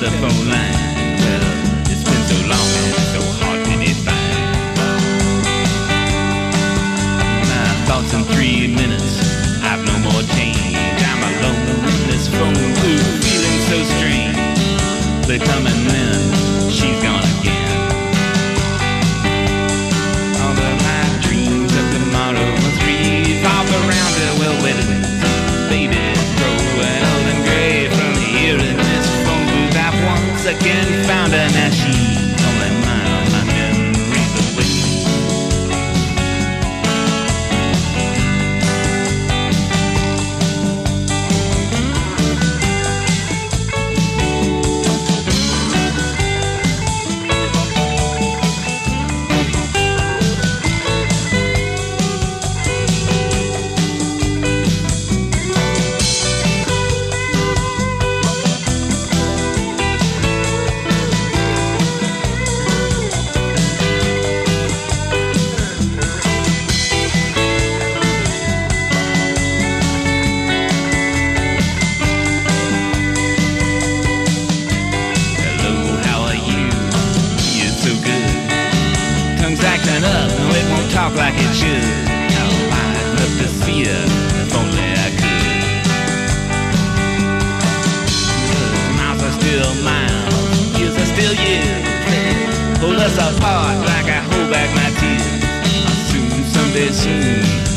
telephone line. Well, it's been so long and it's so hard to define. My thoughts in 3 minutes, I've no more change. I'm alone in this phone booth, feeling so strange. Becoming men, she's gone again. All of my dreams of tomorrow must revolve around her. Well, wait a minute, babies grow old and gray from here in this phone booth. I've once again found her, now she's only mine on my memories away. Acting up, no, it won't talk like it should. How I'd love to see her, if only I could. Miles are still miles, years are still years. They hold us apart like I hold back my tears. Soon, someday soon,